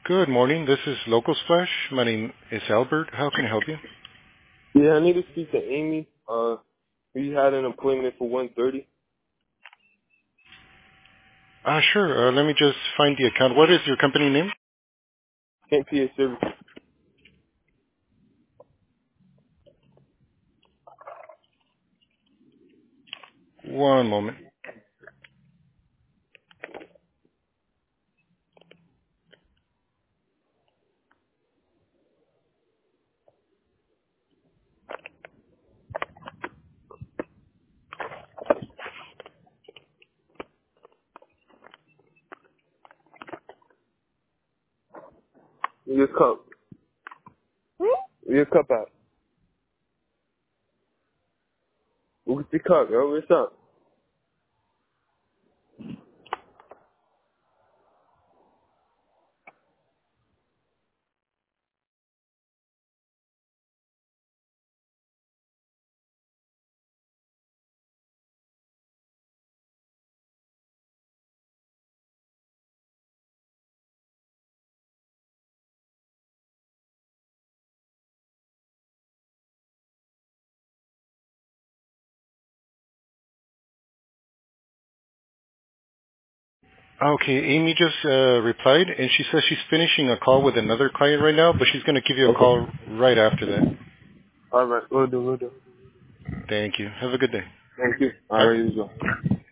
Good morning. This is Local Splash. My name is Albert. How can I help you? Yeah, I need to speak to Amy. We had an appointment for 1:30. Sure. Let me just find the account. What is your company name? St. Peter Service. One moment. Your cup. Your cup out. What's your cup, yo? What's up? Okay, Amy just replied, and she says she's finishing a call with another client right now, but she's going to give you a Okay. call right after that. All right. We'll do. Thank you. Have a good day. Thank you. All Bye. right, you go.